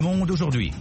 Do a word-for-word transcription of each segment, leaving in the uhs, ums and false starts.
Monde aujourd'hui.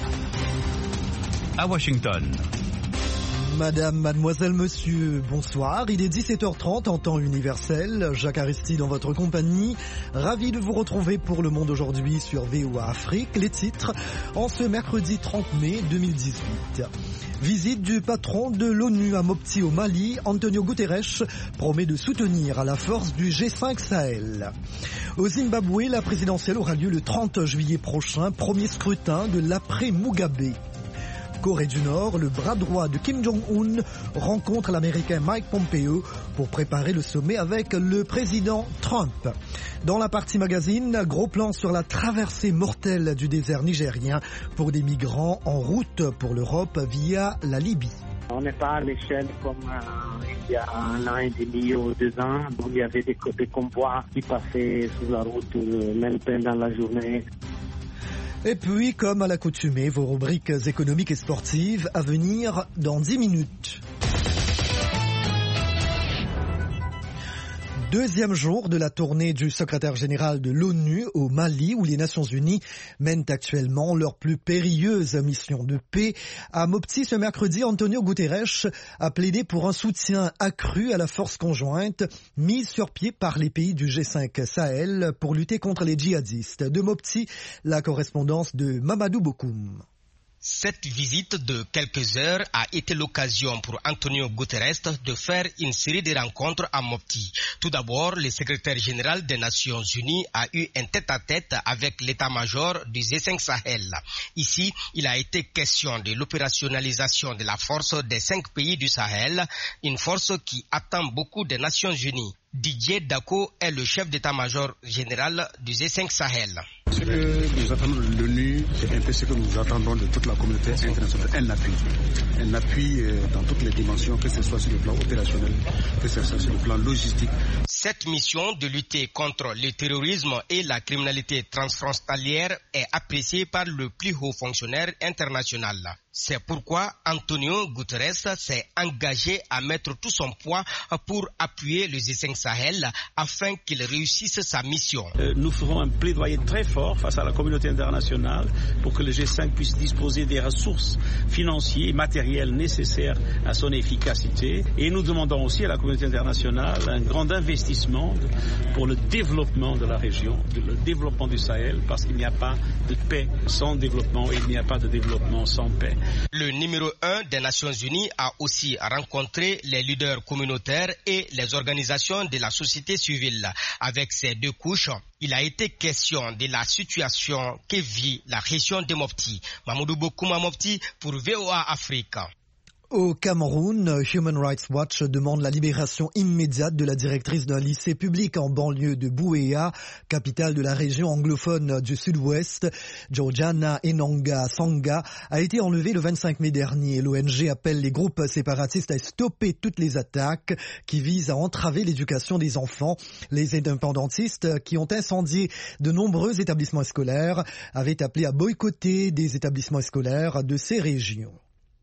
À Washington. Madame, mademoiselle, monsieur, bonsoir. Il est dix-sept heures trente en temps universel. Jacques Aristide dans votre compagnie. Ravi de vous retrouver pour Le Monde aujourd'hui sur V O A Afrique. Les titres en ce mercredi trente mai deux mille dix-huit. Visite du patron de l'ONU à Mopti au Mali, Antonio Guterres promet de soutenir à la force du G cinq Sahel. Au Zimbabwe, la présidentielle aura lieu le trente juillet prochain, premier scrutin de l'après-Mugabe. Corée du Nord, le bras droit de Kim Jong-un rencontre l'Américain Mike Pompeo pour préparer le sommet avec le président Trump. Dans la partie magazine, gros plan sur la traversée mortelle du désert nigérien pour des migrants en route pour l'Europe via la Libye. On n'est pas à l'échelle comme euh, il y a un an et demi ou deux ans, où il y avait des, des convois qui passaient sur la route, euh, même pendant la journée. Et puis, comme à l'accoutumée, vos rubriques économiques et sportives à venir dans dix minutes. Deuxième jour de la tournée du secrétaire général de l'ONU au Mali, où les Nations Unies mènent actuellement leur plus périlleuse mission de paix. À Mopti, ce mercredi, Antonio Guterres a plaidé pour un soutien accru à la force conjointe mise sur pied par les pays du G cinq Sahel pour lutter contre les djihadistes. De Mopti, la correspondance de Mamadou Bokoum. Cette visite de quelques heures a été l'occasion pour Antonio Guterres de faire une série de rencontres à Mopti. Tout d'abord, le secrétaire général des Nations Unies a eu un tête-à-tête avec l'état-major du G cinq Sahel. Ici, il a été question de l'opérationnalisation de la force des cinq pays du Sahel, une force qui attend beaucoup des Nations Unies. Didier Dako est le chef d'état-major général du G cinq Sahel. Ce que nous attendons de l'ONU, c'est un peu ce que nous attendons de toute la communauté internationale. Un appui. Un appui dans toutes les dimensions, que ce soit sur le plan opérationnel, que ce soit sur le plan logistique. Cette mission de lutter contre le terrorisme et la criminalité transfrontalière est appréciée par le plus haut fonctionnaire international. C'est pourquoi Antonio Guterres s'est engagé à mettre tout son poids pour appuyer le G cinq Sahel afin qu'il réussisse sa mission. Euh, nous ferons un plaidoyer très fort face à la communauté internationale pour que le G cinq puisse disposer des ressources financières et matérielles nécessaires à son efficacité. Et nous demandons aussi à la communauté internationale un grand investissement pour le développement de la région, le développement du Sahel, parce qu'il n'y a pas de paix sans développement et il n'y a pas de développement sans paix. Le numéro un des Nations Unies a aussi rencontré les leaders communautaires et les organisations de la société civile. Avec ces deux couches, il a été question de la situation que vit la région de Mopti. Mamadou Bokouma Mopti pour V O A Afrique. Au Cameroun, Human Rights Watch demande la libération immédiate de la directrice d'un lycée public en banlieue de Buea, capitale de la région anglophone du sud-ouest. Georgiana Enanga Sanga a été enlevée le vingt-cinq mai dernier. L'O N G appelle les groupes séparatistes à stopper toutes les attaques qui visent à entraver l'éducation des enfants. Les indépendantistes qui ont incendié de nombreux établissements scolaires avaient appelé à boycotter des établissements scolaires de ces régions.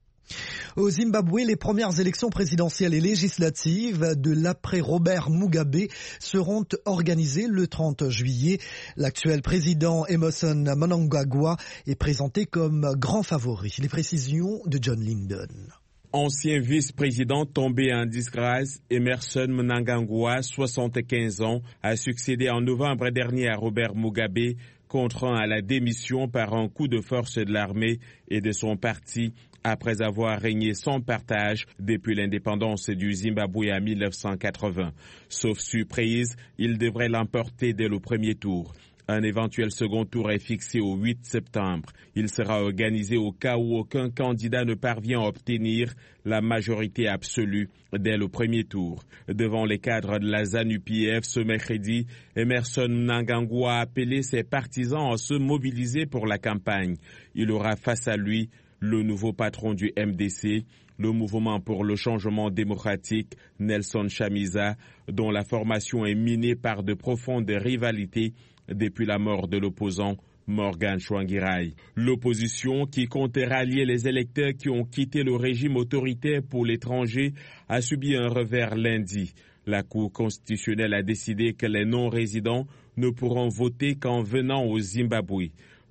Au Zimbabwe, les premières élections présidentielles et législatives de l'après-Robert Mugabe seront organisées le trente juillet. L'actuel président Emmerson Mnangagwa est présenté comme grand favori. Les précisions de John Lyndon. Ancien vice-président tombé en disgrâce, Emmerson Mnangagwa, soixante-quinze ans, a succédé en novembre dernier à Robert Mugabe, contraint à la démission par un coup de force de l'armée et de son parti après avoir régné sans partage depuis l'indépendance du Zimbabwe en mille neuf cent quatre-vingts. Sauf surprise, il devrait l'emporter dès le premier tour. Un éventuel second tour est fixé au huit septembre. Il sera organisé au cas où aucun candidat ne parvient à obtenir la majorité absolue dès le premier tour. Devant les cadres de la ZANU P F ce mercredi, Emmerson Mnangagwa a appelé ses partisans à se mobiliser pour la campagne. Il aura face à lui le nouveau patron du M D C, le mouvement pour le changement démocratique, Nelson Chamisa, dont la formation est minée par de profondes rivalités depuis la mort de l'opposant Morgan Tsvangirai. L'opposition, qui comptait rallier les électeurs qui ont quitté le régime autoritaire pour l'étranger, a subi un revers lundi. La Cour constitutionnelle a décidé que les non-résidents ne pourront voter qu'en venant au Zimbabwe.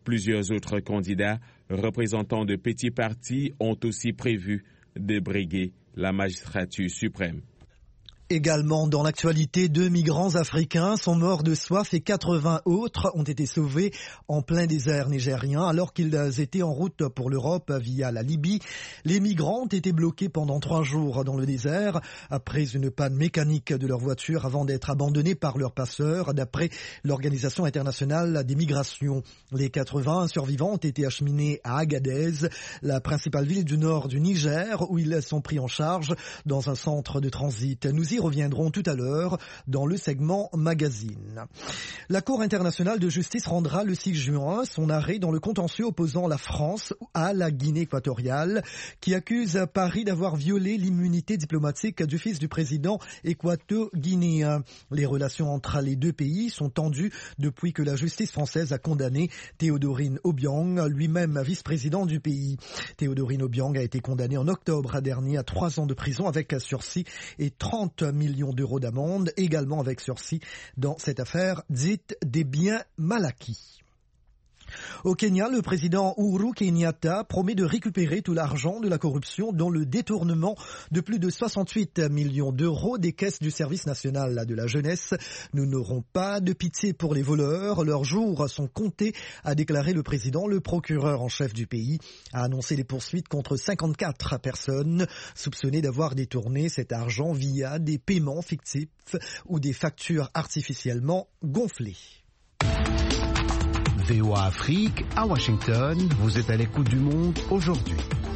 Plusieurs autres candidats, représentants de petits partis, ont aussi prévu de briguer la magistrature suprême. Également dans l'actualité, deux migrants africains sont morts de soif et quatre-vingts autres ont été sauvés en plein désert nigérien alors qu'ils étaient en route pour l'Europe via la Libye. Les migrants ont été bloqués pendant trois jours dans le désert après une panne mécanique de leur voiture avant d'être abandonnés par leurs passeurs d'après l'Organisation internationale des migrations. Les quatre-vingts survivants ont été acheminés à Agadez, la principale ville du nord du Niger, où ils sont pris en charge dans un centre de transit. Nous y reviendront tout à l'heure dans le segment magazine. La Cour internationale de justice rendra le six juin son arrêt dans le contentieux opposant la France à la Guinée équatoriale qui accuse Paris d'avoir violé l'immunité diplomatique du fils du président équato-guinéen. Les relations entre les deux pays sont tendues depuis que la justice française a condamné Théodorine Obiang, lui-même vice-président du pays. Théodorine Obiang a été condamné en octobre dernier à trois ans de prison avec sursis et trente millions d'euros d'amende, également avec sursis dans cette affaire dite des biens mal acquis. Au Kenya, le président Uhuru Kenyatta promet de récupérer tout l'argent de la corruption dont le détournement de plus de soixante-huit millions d'euros des caisses du service national de la jeunesse. Nous n'aurons pas de pitié pour les voleurs, leurs jours sont comptés, a déclaré le président. Le procureur en chef du pays a annoncé les poursuites contre cinquante-quatre personnes soupçonnées d'avoir détourné cet argent via des paiements fictifs ou des factures artificiellement gonflées. V O A Afrique, à Washington, vous êtes à l'écoute du monde aujourd'hui.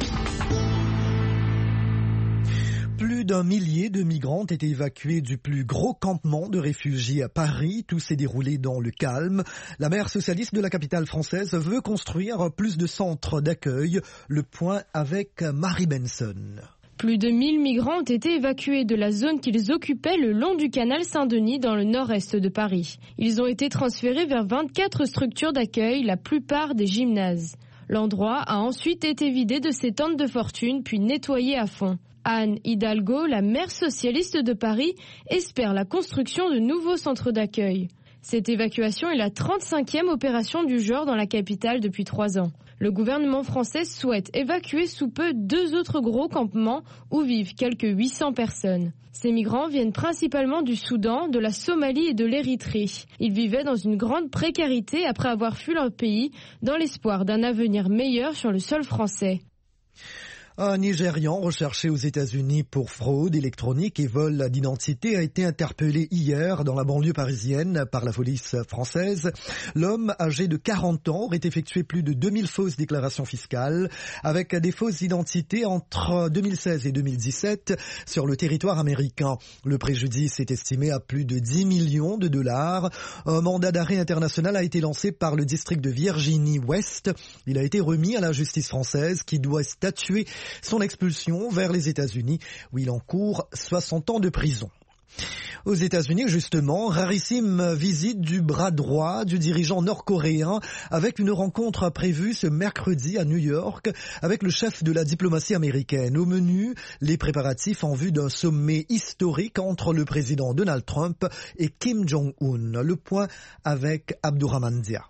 Plus d'un millier de migrants ont été évacués du plus gros campement de réfugiés à Paris. Tout s'est déroulé dans le calme. La maire socialiste de la capitale française veut construire plus de centres d'accueil. Le point avec Marie Benson. Plus de mille migrants ont été évacués de la zone qu'ils occupaient le long du canal Saint-Denis dans le nord-est de Paris. Ils ont été transférés vers vingt-quatre structures d'accueil, la plupart des gymnases. L'endroit a ensuite été vidé de ses tentes de fortune puis nettoyé à fond. Anne Hidalgo, la maire socialiste de Paris, espère la construction de nouveaux centres d'accueil. Cette évacuation est la trente-cinquième opération du genre dans la capitale depuis trois ans. Le gouvernement français souhaite évacuer sous peu deux autres gros campements où vivent quelques huit cents personnes. Ces migrants viennent principalement du Soudan, de la Somalie et de l'Érythrée. Ils vivaient dans une grande précarité après avoir fui leur pays dans l'espoir d'un avenir meilleur sur le sol français. Un Nigérian recherché aux États-Unis pour fraude électronique et vol d'identité a été interpellé hier dans la banlieue parisienne par la police française. L'homme, âgé de quarante ans, aurait effectué plus de deux mille fausses déclarations fiscales avec des fausses identités entre deux mille seize et deux mille dix-sept sur le territoire américain. Le préjudice est estimé à plus de dix millions de dollars. Un mandat d'arrêt international a été lancé par le district de Virginie-Ouest. Il a été remis à la justice française qui doit statuer son expulsion vers les États-Unis où il encourt soixante ans de prison. Aux États-Unis, justement, rarissime visite du bras droit du dirigeant nord-coréen avec une rencontre prévue ce mercredi à New York avec le chef de la diplomatie américaine. Au menu, les préparatifs en vue d'un sommet historique entre le président Donald Trump et Kim Jong-un. Le point avec Abdourahmane Dia.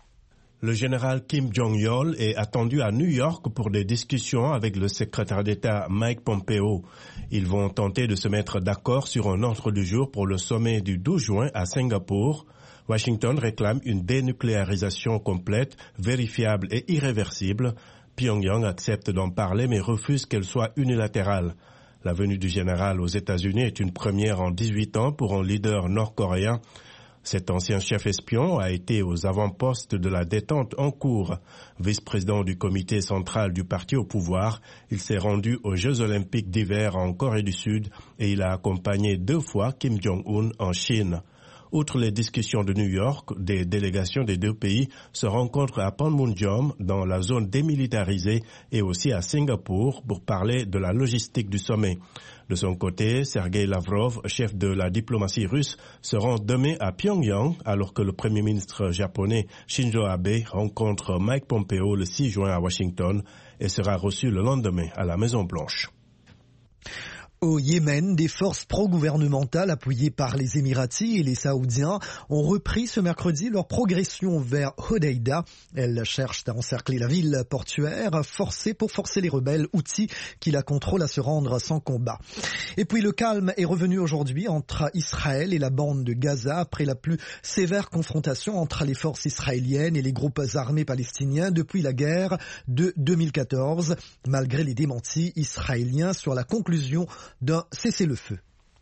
Le général Kim Jong-il est attendu à New York pour des discussions avec le secrétaire d'État Mike Pompeo. Ils vont tenter de se mettre d'accord sur un ordre du jour pour le sommet du douze juin à Singapour. Washington réclame une dénucléarisation complète, vérifiable et irréversible. Pyongyang accepte d'en parler mais refuse qu'elle soit unilatérale. La venue du général aux États-Unis est une première en dix-huit ans pour un leader nord-coréen. Cet ancien chef espion a été aux avant-postes de la détente en cours. Vice-président du comité central du parti au pouvoir, il s'est rendu aux Jeux olympiques d'hiver en Corée du Sud et il a accompagné deux fois Kim Jong-un en Chine. Outre les discussions de New York, des délégations des deux pays se rencontrent à Panmunjom, dans la zone démilitarisée, et aussi à Singapour pour parler de la logistique du sommet. De son côté, Sergei Lavrov, chef de la diplomatie russe, se rend demain à Pyongyang, alors que le Premier ministre japonais Shinzo Abe rencontre Mike Pompeo le six juin à Washington et sera reçu le lendemain à la Maison-Blanche. Au Yémen, des forces pro-gouvernementales appuyées par les Émiratis et les Saoudiens ont repris ce mercredi leur progression vers Hodeïda. Elles cherchent à encercler la ville portuaire forcée pour forcer les rebelles Houthis qui la contrôlent à se rendre sans combat. Et puis le calme est revenu aujourd'hui entre Israël et la bande de Gaza après la plus sévère confrontation entre les forces israéliennes et les groupes armés palestiniens depuis la guerre de deux mille quatorze, malgré les démentis israéliens sur la conclusion d'un cessez-le-feu.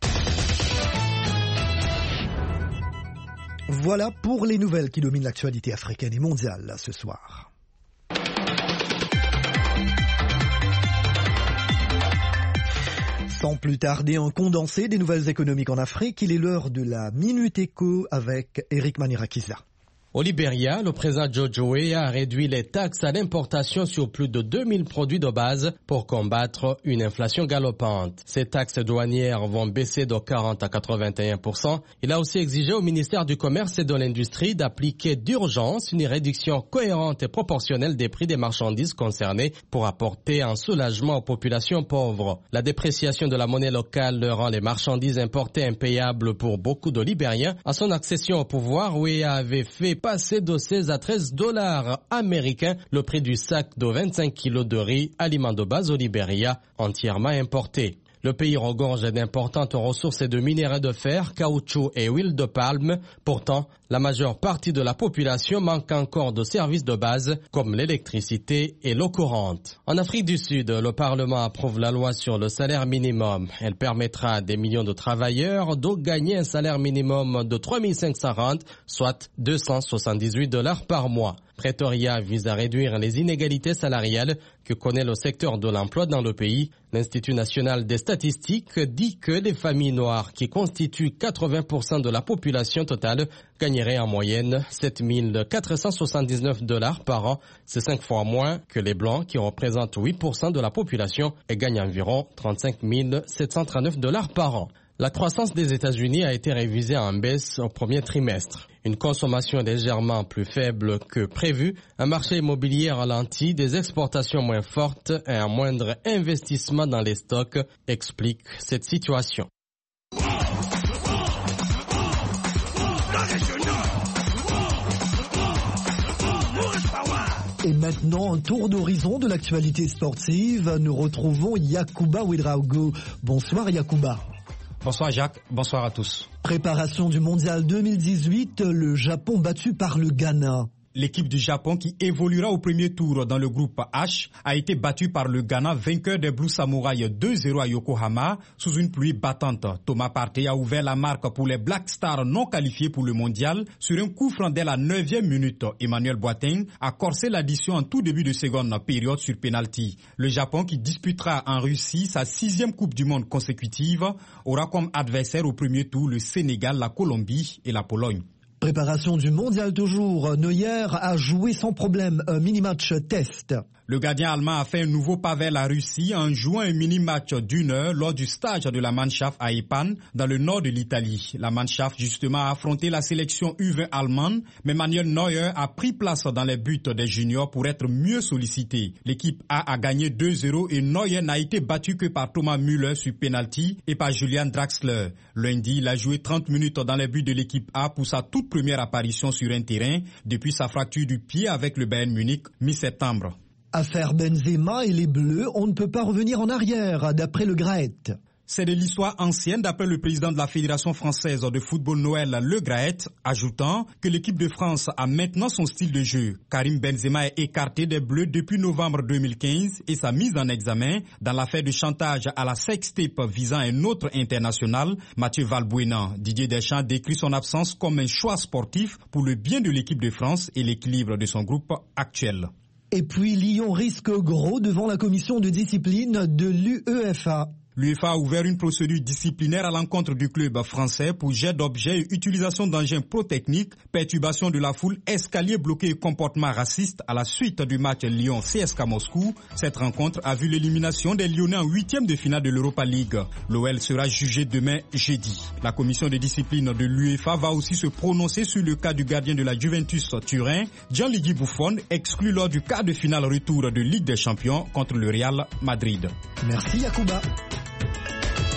Voilà pour les nouvelles qui dominent l'actualité africaine et mondiale ce soir. Sans plus tarder, un condensé des nouvelles économiques en Afrique, il est l'heure de la Minute Éco avec Eric Manirakiza. Au Libéria, le président George Weah a réduit les taxes à l'importation sur plus de deux mille produits de base pour combattre une inflation galopante. Ces taxes douanières vont baisser de quarante à quatre-vingt-un pour cent. Il a aussi exigé au ministère du Commerce et de l'Industrie d'appliquer d'urgence une réduction cohérente et proportionnelle des prix des marchandises concernées pour apporter un soulagement aux populations pauvres. La dépréciation de la monnaie locale rend les marchandises importées impayables pour beaucoup de Libériens. À son accession au pouvoir, Weah avait fait passer de seize à treize dollars américains le prix du sac de vingt-cinq kilos de riz, aliment de base au Libéria, entièrement importé. Le pays regorge d'importantes ressources et de minerais de fer, caoutchouc et huile de palme. Pourtant, la majeure partie de la population manque encore de services de base comme l'électricité et l'eau courante. En Afrique du Sud, le Parlement approuve la loi sur le salaire minimum. Elle permettra à des millions de travailleurs de gagner un salaire minimum de trois mille cinq cents rand, soit deux cent soixante-dix-huit dollars par mois. Pretoria vise à réduire les inégalités salariales que connaît le secteur de l'emploi dans le pays. L'Institut national des statistiques dit que les familles noires, qui constituent quatre-vingts pour cent de la population totale, gagneraient en moyenne sept mille quatre cent soixante-dix-neuf dollars par an. C'est cinq fois moins que les blancs, qui représentent huit pour cent de la population et gagnent environ trente-cinq mille sept cent trente-neuf dollars par an. La croissance des États-Unis a été révisée en baisse au premier trimestre. Une consommation légèrement plus faible que prévu, un marché immobilier ralenti, des exportations moins fortes et un moindre investissement dans les stocks expliquent cette situation. Et maintenant, un tour d'horizon de l'actualité sportive. Nous retrouvons Yacouba Ouedraogo. Bonsoir Yacouba. Bonsoir Jacques, bonsoir à tous. Préparation du mondial deux mille dix-huit, le Japon battu par le Ghana. L'équipe du Japon, qui évoluera au premier tour dans le groupe H, a été battue par le Ghana, vainqueur des Blue Samurai deux zéro à Yokohama sous une pluie battante. Thomas Partey a ouvert la marque pour les Black Stars non qualifiés pour le mondial sur un coup franc dès la neuvième minute. Emmanuel Boateng a corsé l'addition en tout début de seconde période sur penalty. Le Japon, qui disputera en Russie sa sixième Coupe du Monde consécutive, aura comme adversaire au premier tour le Sénégal, la Colombie et la Pologne. Préparation du mondial toujours. Neuer a joué sans problème un mini-match test. Le gardien allemand a fait un nouveau pas vers la Russie en jouant un mini-match d'une heure lors du stage de la Mannschaft à Epan, dans le nord de l'Italie. La Mannschaft, justement, a affronté la sélection U vingt allemande, mais Manuel Neuer a pris place dans les buts des juniors pour être mieux sollicité. L'équipe A a gagné deux zéro et Neuer n'a été battu que par Thomas Müller sur penalty et par Julian Draxler. Lundi, il a joué trente minutes dans les buts de l'équipe A pour sa toute première apparition sur un terrain depuis sa fracture du pied avec le Bayern Munich mi-septembre. Affaire Benzema et les Bleus, on ne peut pas revenir en arrière, d'après le Graët. C'est de l'histoire ancienne d'après le président de la Fédération française de football Noël Le Graët, ajoutant que l'équipe de France a maintenant son style de jeu. Karim Benzema est écarté des Bleus depuis novembre deux mille quinze et sa mise en examen dans l'affaire de chantage à la sextape visant un autre international, Mathieu Valbuena. Didier Deschamps décrit son absence comme un choix sportif pour le bien de l'équipe de France et l'équilibre de son groupe actuel. Et puis Lyon risque gros devant la commission de discipline de l'UEFA. L'UEFA a ouvert une procédure disciplinaire à l'encontre du club français pour jet d'objets et utilisation d'engins pro-techniques, perturbation de la foule, escalier bloqué et comportement raciste à la suite du match Lyon-C S K A Moscou. Cette rencontre a vu l'élimination des Lyonnais en huitième de finale de l'Europa League. L'O L sera jugé demain jeudi. La commission de discipline de l'UEFA va aussi se prononcer sur le cas du gardien de la Juventus Turin, Gianluigi Buffon, exclu lors du quart de finale retour de Ligue des Champions contre le Real Madrid. Merci Yacouba.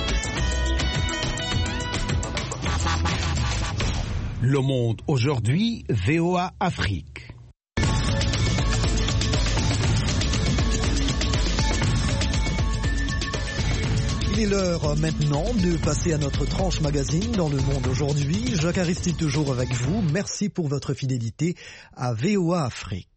Le Monde aujourd'hui, V O A Afrique. Il est l'heure maintenant de passer à notre tranche magazine dans Le Monde aujourd'hui. Jacques Aristide toujours avec vous. Merci pour votre fidélité à V O A Afrique.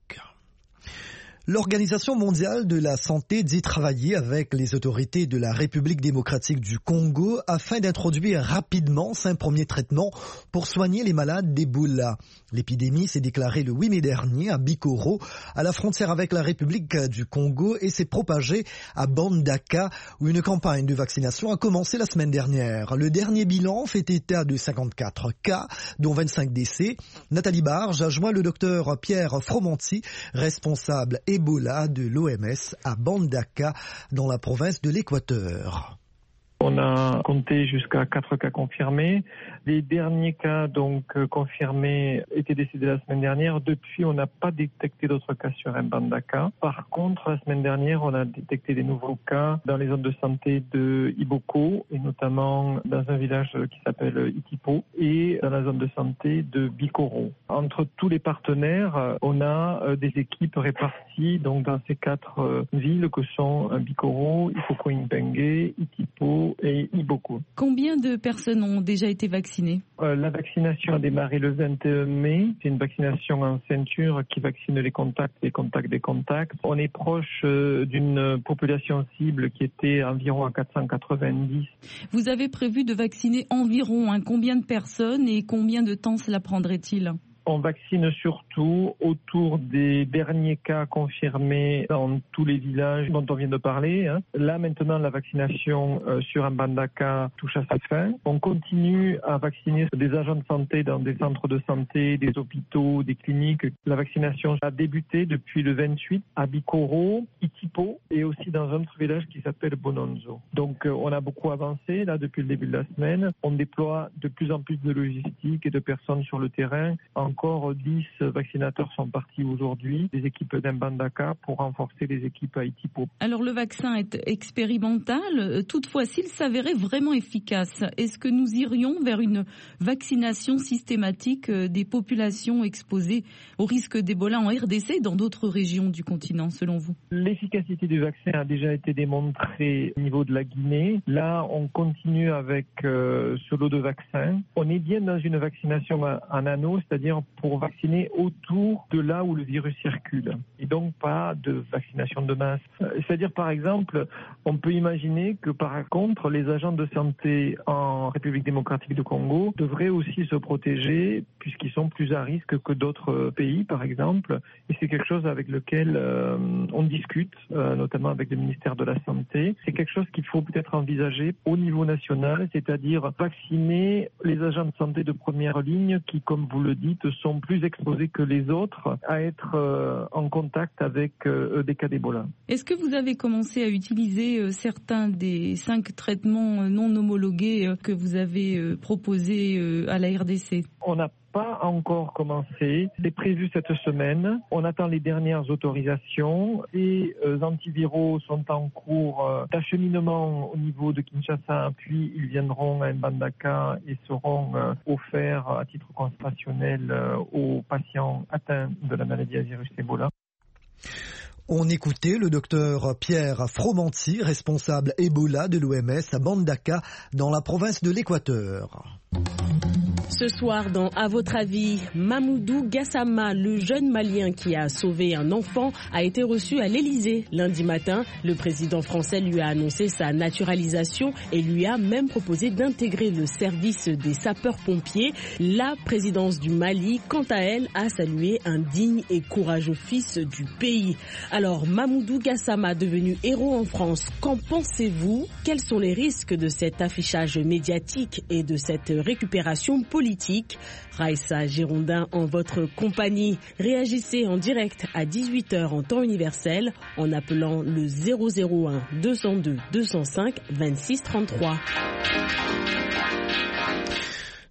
L'Organisation mondiale de la santé dit travailler avec les autorités de la République démocratique du Congo afin d'introduire rapidement un premier traitement pour soigner les malades d'Ebola. L'épidémie s'est déclarée le huit mai dernier à Bikoro, à la frontière avec la République du Congo, et s'est propagée à Mbandaka, où une campagne de vaccination a commencé la semaine dernière. Le dernier bilan fait état de cinquante-quatre cas, dont vingt-cinq décès. Nathalie Barge a joint le docteur Pierre Fromanti, responsable Ebola de l'O M S à Mbandaka, dans la province de l'Équateur. On a compté jusqu'à quatre cas confirmés. Les derniers cas donc confirmés étaient décédés la semaine dernière. Depuis, on n'a pas détecté d'autres cas sur Mbandaka. Par contre, la semaine dernière, on a détecté des nouveaux cas dans les zones de santé de Iboko, et notamment dans un village qui s'appelle Itipo, et dans la zone de santé de Bikoro. Entre tous les partenaires, on a des équipes réparties donc dans ces quatre villes que sont Bikoro, Ipoko-Impenge, Itipo et Iboko. Combien de personnes ont déjà été vaccinées ? euh, La vaccination a démarré le vingt et un mai. C'est une vaccination en ceinture qui vaccine les contacts, les contacts des contacts. On est proche euh, d'une population cible qui était environ à quatre cent quatre-vingt-dix. Vous avez prévu de vacciner environ hein, combien de personnes et combien de temps cela prendrait-il ? On vaccine surtout autour des derniers cas confirmés dans tous les villages dont on vient de parler. Hein. Là, maintenant, la vaccination euh, sur Mbandaka touche à sa fin. On continue à vacciner des agents de santé dans des centres de santé, des hôpitaux, des cliniques. La vaccination a débuté depuis le vingt-huit à Bikoro, Itipo et aussi dans un autre village qui s'appelle Bononzo. Donc, euh, on a beaucoup avancé là depuis le début de la semaine. On déploie de plus en plus de logistique et de personnes sur le terrain. Encore dix vaccinateurs sont partis aujourd'hui, des équipes d'Mbandaka, pour renforcer les équipes à Itipo. Alors le vaccin est expérimental, toutefois s'il s'avérait vraiment efficace, est-ce que nous irions vers une vaccination systématique des populations exposées au risque d'Ebola en R D C et dans d'autres régions du continent selon vous ? L'efficacité du vaccin a déjà été démontrée au niveau de la Guinée. Là, on continue avec euh, ce lot de vaccins. On est bien dans une vaccination en anneau, c'est-à-dire pour vacciner autour de là où le virus circule et donc pas de vaccination de masse. C'est-à-dire par exemple, on peut imaginer que par contre les agents de santé en République démocratique du Congo devraient aussi se protéger puisqu'ils sont plus à risque que d'autres pays par exemple, et c'est quelque chose avec lequel euh, on discute, euh, notamment avec le ministère de la Santé. C'est quelque chose qu'il faut peut-être envisager au niveau national, c'est-à-dire vacciner les agents de santé de première ligne qui, comme vous le dites, sont plus exposés que les autres à être euh, en contact avec euh, des cas d'Ebola. Est-ce que vous avez commencé à utiliser euh, certains des cinq traitements non homologués euh, que vous avez euh, proposés euh, à la R D C ? On n'a pas encore commencé. C'est prévu cette semaine. On attend les dernières autorisations. Les euh, antiviraux sont en cours euh, d'acheminement au niveau de Kinshasa, puis ils viendront à Mbandaka et seront euh, offerts à titre concentrationnel euh, aux patients atteints de la maladie à virus Ebola. On écoutait le docteur Pierre Fromanti, responsable Ebola de l'O M S à Mbandaka, dans la province de l'Équateur. Ce soir, dans À votre avis, Mamoudou Gassama, le jeune Malien qui a sauvé un enfant, a été reçu à l'Élysée lundi matin. Le président français lui a annoncé sa naturalisation et lui a même proposé d'intégrer le service des sapeurs-pompiers. La présidence du Mali, quant à elle, a salué un digne et courageux fils du pays. Alors, Mamoudou Gassama, devenu héros en France, qu'en pensez-vous ? Quels sont les risques de cet affichage médiatique et de cette récupération politique ? Raïssa Girondin en votre compagnie. Réagissez en direct à dix-huit heures en temps universel en appelant le zéro zéro un deux zéro deux deux zéro cinq vingt-six trente-trois.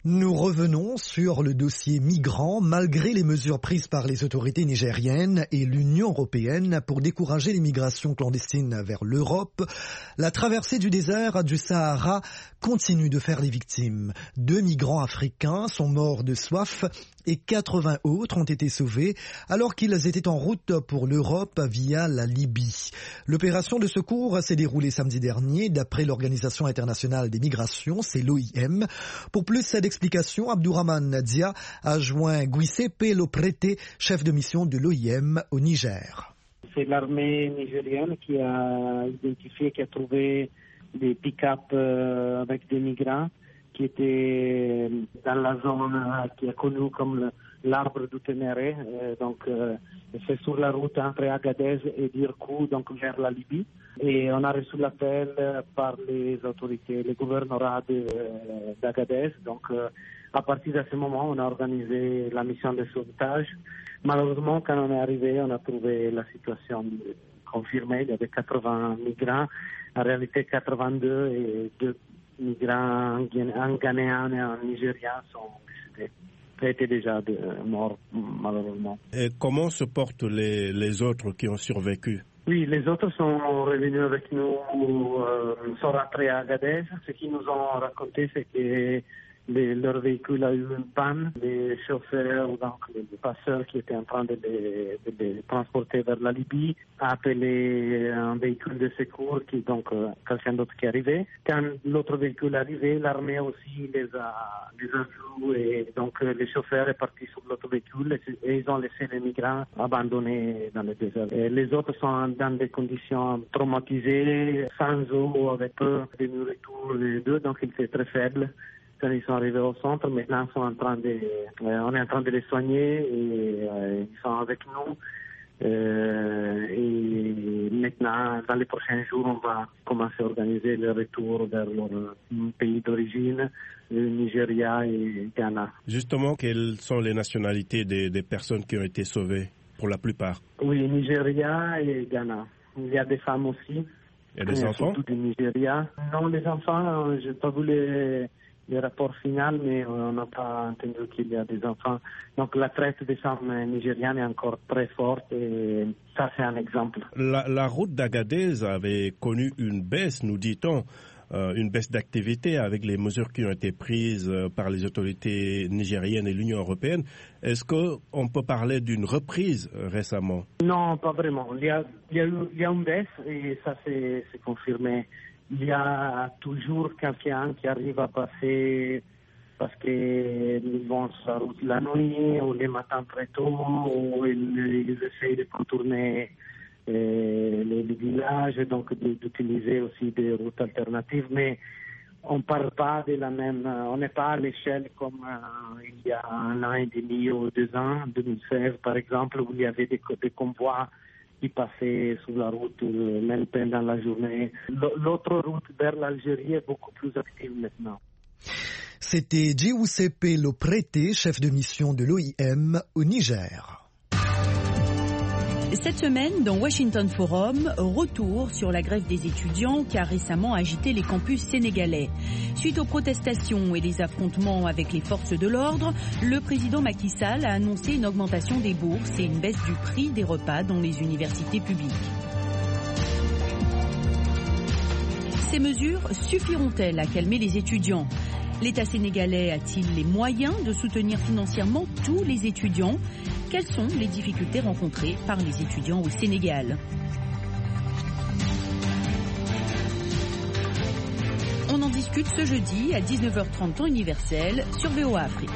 Nous revenons sur le dossier migrants. Malgré les mesures prises par les autorités nigériennes et l'Union européenne pour décourager l'immigration clandestine vers l'Europe, la traversée du désert du Sahara continue de faire des victimes. Deux migrants africains sont morts de soif et quatre-vingts autres ont été sauvés alors qu'ils étaient en route pour l'Europe via la Libye. L'opération de secours s'est déroulée samedi dernier d'après l'Organisation internationale des migrations, c'est l'O I M. Pour plus d'explications, Abdourahmane Dia a joint Giuseppe Loprete, chef de mission de l'O I M au Niger. C'est l'armée nigérienne qui a identifié, qui a trouvé des pick-up euh, avec des migrants qui étaient dans la zone qui est connue comme le, l'arbre du Ténéré. Euh, donc, euh, c'est sur la route entre Agadez et Dirkou, donc vers la Libye. Et on a reçu l'appel par les autorités, les gouvernorats de, euh, d'Agadez. Donc, euh, à partir de ce moment, on a organisé la mission de sauvetage. Malheureusement, quand on est arrivé, on a trouvé la situation confirmée. Il y avait quatre-vingts migrants. En réalité, quatre-vingt-deux et deux migrants, un Ghanéen et un Nigérien sont décédés. Ils étaient déjà de, morts, malheureusement. Et comment se portent les, les autres qui ont survécu? Oui, les autres sont revenus avec nous, euh, sont rentrés à Agadez. Ce qu'ils nous ont raconté, c'est que les, leur véhicule a eu une panne. Les chauffeurs, donc les passeurs qui étaient en train de les, de les transporter vers la Libye, a appelé un véhicule de secours, qui donc euh, quelqu'un d'autre qui est arrivé. Quand l'autre véhicule est arrivé, l'armée aussi les a, les a vus et donc euh, les chauffeurs sont partis sur l'autre véhicule et, et ils ont laissé les migrants abandonnés dans le désert. Et les autres sont dans des conditions traumatisées, sans eau, avec peu de nourriture, les deux, donc ils étaient très faibles. Quand ils sont arrivés au centre, maintenant ils sont en train de, euh, on est en train de les soigner et euh, ils sont avec nous. Euh, et maintenant, dans les prochains jours, on va commencer à organiser le retour vers leur pays d'origine, le Nigeria et Ghana. Justement, quelles sont les nationalités des, des personnes qui ont été sauvées pour la plupart? Oui, Nigeria et Ghana. Il y a des femmes aussi. Et des enfants? Surtout du Nigeria. Non, les enfants, je n'ai pas vu les... le rapport final, mais on n'a pas entendu qu'il y a des enfants. Donc la traite des femmes nigérianes est encore très forte et ça c'est un exemple. La, la route d'Agadez avait connu une baisse, nous dit-on, euh, une baisse d'activité avec les mesures qui ont été prises euh, par les autorités nigériennes et l'Union européenne. Est-ce qu'on peut parler d'une reprise euh, récemment? Non, pas vraiment. Il y a, il y a, eu, il y a une baisse et ça c'est, c'est confirmé. Il y a toujours quelqu'un qui arrive à passer parce qu'ils vont sur la route la nuit ou les matins très tôt ou ils, ils essayent de contourner euh, les, les villages, donc d'utiliser aussi des routes alternatives. Mais on ne parle pas de la même, on n'est pas à l'échelle comme euh, il y a un an et demi ou deux ans, deux mille seize par exemple, où il y avait des, des convois qui passaient sur la route, même pendant la journée. L'autre route vers l'Algérie est beaucoup plus active maintenant. C'était Giuseppe Loprete, chef de mission de l'O I M au Niger. Cette semaine, dans Washington Forum, retour sur la grève des étudiants qui a récemment agité les campus sénégalais. Suite aux protestations et les affrontements avec les forces de l'ordre, le président Macky Sall a annoncé une augmentation des bourses et une baisse du prix des repas dans les universités publiques. Ces mesures suffiront-elles à calmer les étudiants ? L'État sénégalais a-t-il les moyens de soutenir financièrement tous les étudiants ? Quelles sont les difficultés rencontrées par les étudiants au Sénégal ? On en discute ce jeudi à dix-neuf heures trente temps universel sur V O A Afrique.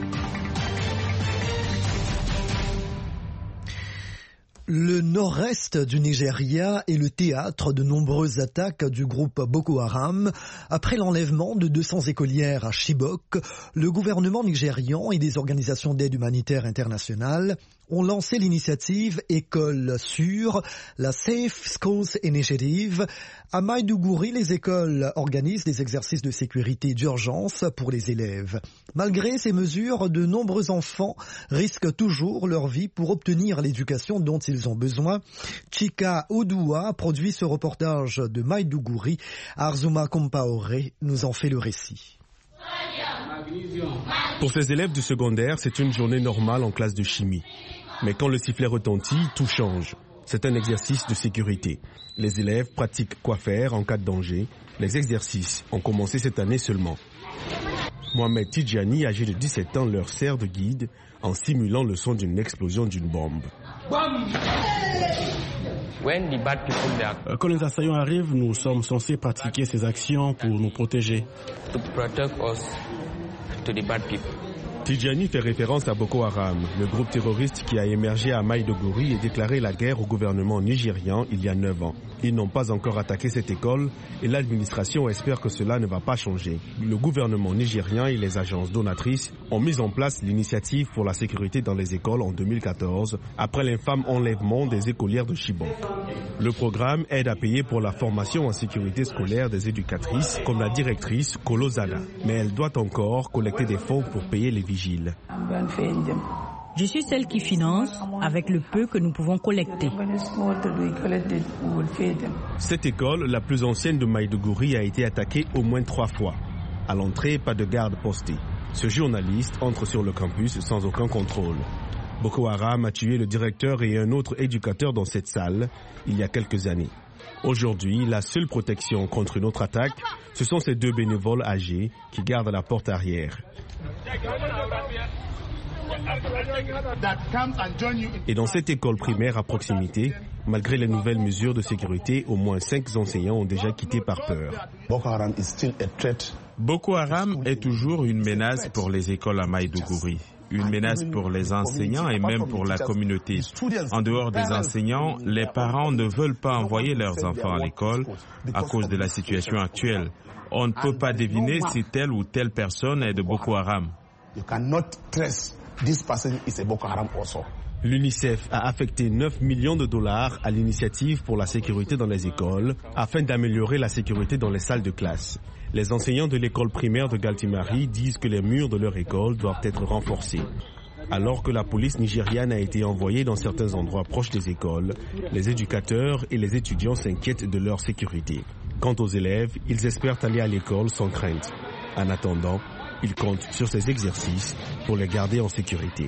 Le nord-est du Nigeria est le théâtre de nombreuses attaques du groupe Boko Haram. Après l'enlèvement de deux cents écolières à Chibok, le gouvernement nigérian et des organisations d'aide humanitaire internationale ont lancé l'initiative École sûre, la Safe Schools Initiative. À Maïdougouri, les écoles organisent des exercices de sécurité d'urgence pour les élèves. Malgré ces mesures, de nombreux enfants risquent toujours leur vie pour obtenir l'éducation dont ils ont besoin. Chika Odoua produit ce reportage de Maïdougouri. Arzuma Kompaoré nous en fait le récit. Pour ces élèves du secondaire, c'est une journée normale en classe de chimie. Mais quand le sifflet retentit, tout change. C'est un exercice de sécurité. Les élèves pratiquent quoi faire en cas de danger. Les exercices ont commencé cette année seulement. Mohamed Tidjani, âgé de dix-sept ans, leur sert de guide en simulant le son d'une explosion d'une bombe. Quand les assaillants arrivent, nous sommes censés pratiquer ces actions pour nous protéger. Tidjani fait référence à Boko Haram, le groupe terroriste qui a émergé à Maïdougouri et déclaré la guerre au gouvernement nigérian il y a neuf ans. Ils n'ont pas encore attaqué cette école et l'administration espère que cela ne va pas changer. Le gouvernement nigérian et les agences donatrices ont mis en place l'initiative pour la sécurité dans les écoles en deux mille quatorze, après l'infâme enlèvement des écolières de Chibok. Le programme aide à payer pour la formation en sécurité scolaire des éducatrices, comme la directrice Kolozada. Mais elle doit encore collecter des fonds pour payer les vigiles. Je suis celle qui finance avec le peu que nous pouvons collecter. Cette école, la plus ancienne de Maïdougouri, a été attaquée au moins trois fois. À l'entrée, pas de garde postée. Ce journaliste entre sur le campus sans aucun contrôle. Boko Haram a tué le directeur et un autre éducateur dans cette salle il y a quelques années. Aujourd'hui, la seule protection contre une autre attaque, ce sont ces deux bénévoles âgés qui gardent la porte arrière. Et dans cette école primaire à proximité, malgré les nouvelles mesures de sécurité, au moins cinq enseignants ont déjà quitté par peur. Boko Haram est toujours une menace pour les écoles à Maïdougouri. Une menace pour les enseignants et même pour la communauté. En dehors des enseignants, les parents ne veulent pas envoyer leurs enfants à l'école à cause de la situation actuelle. On ne peut pas deviner si telle ou telle personne est de Boko Haram. L'UNICEF a affecté neuf millions de dollars à l'initiative pour la sécurité dans les écoles afin d'améliorer la sécurité dans les salles de classe. Les enseignants de l'école primaire de Galtimari disent que les murs de leur école doivent être renforcés. Alors que la police nigériane a été envoyée dans certains endroits proches des écoles, les éducateurs et les étudiants s'inquiètent de leur sécurité. Quant aux élèves, ils espèrent aller à l'école sans crainte. En attendant, ils comptent sur ces exercices pour les garder en sécurité.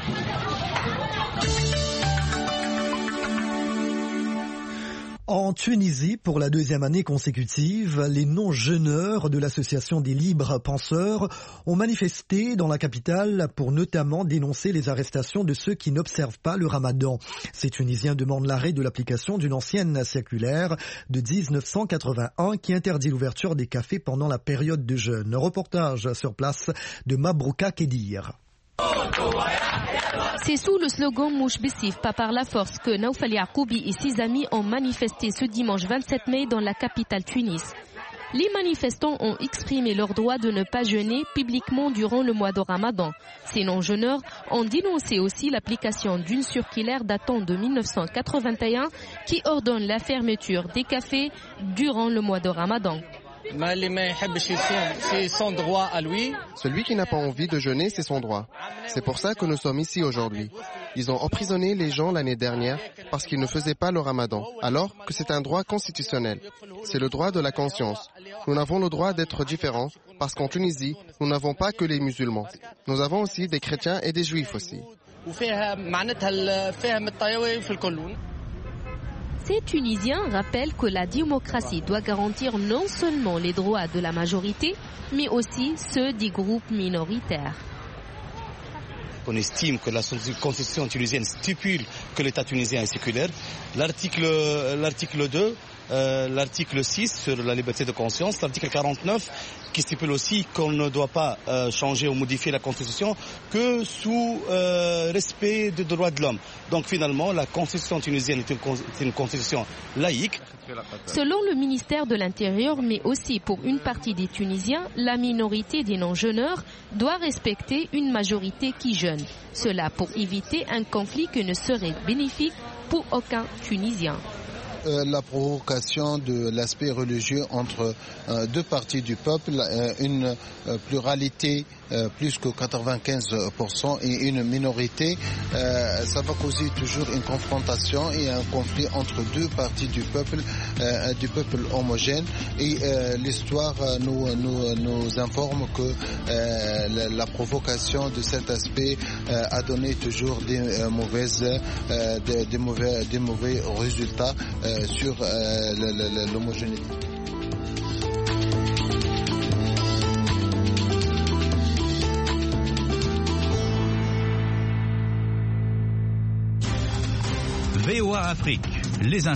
En Tunisie, pour la deuxième année consécutive, les non-jeûneurs de l'association des libres penseurs ont manifesté dans la capitale pour notamment dénoncer les arrestations de ceux qui n'observent pas le ramadan. Ces Tunisiens demandent l'arrêt de l'application d'une ancienne circulaire de dix-neuf cent quatre-vingt-un qui interdit l'ouverture des cafés pendant la période de jeûne. Reportage sur place de Mabrouka Kedir. C'est sous le slogan Mouche Bessif, pas par la force, que Naoufal Yacoubi et ses amis ont manifesté ce dimanche vingt-sept mai dans la capitale Tunis. Les manifestants ont exprimé leur droit de ne pas jeûner publiquement durant le mois de Ramadan. Ces non-jeûneurs ont dénoncé aussi l'application d'une circulaire datant de mille neuf cent quatre-vingt-un qui ordonne la fermeture des cafés durant le mois de Ramadan. C'est son droit à lui. Celui qui n'a pas envie de jeûner, c'est son droit. C'est pour ça que nous sommes ici aujourd'hui. Ils ont emprisonné les gens l'année dernière parce qu'ils ne faisaient pas le ramadan, alors que c'est un droit constitutionnel. C'est le droit de la conscience. Nous avons le droit d'être différents parce qu'en Tunisie, nous n'avons pas que les musulmans. Nous avons aussi des chrétiens et des juifs aussi. Ces Tunisiens rappellent que la démocratie doit garantir non seulement les droits de la majorité, mais aussi ceux des groupes minoritaires. On estime que la constitution tunisienne stipule que l'État tunisien est séculaire. L'article, l'article deux, euh, l'article six sur la liberté de conscience, l'article quarante-neuf qui stipule aussi qu'on ne doit pas euh, changer ou modifier la constitution que sous euh, respect des droits de l'homme. Donc finalement, la constitution tunisienne est une, est une constitution laïque. Selon le ministère de l'Intérieur, mais aussi pour une partie des Tunisiens, la minorité des non-jeûneurs doit respecter une majorité qui jeûne. Cela pour éviter un conflit qui ne serait bénéfique pour aucun Tunisien. Euh, la provocation de l'aspect religieux entre euh, deux parties du peuple, euh, une euh, pluralité euh, plus que quatre-vingt-quinze pour cent et une minorité, euh, ça va causer toujours une confrontation et un conflit entre deux parties du peuple, euh, du peuple homogène. Et euh, l'histoire nous, nous, nous informe que euh, la, la provocation de cet aspect euh, a donné toujours des euh, mauvaises, euh, des, des mauvais, des mauvais résultats euh, sur euh, l'homogénéité. V O A Afrique, les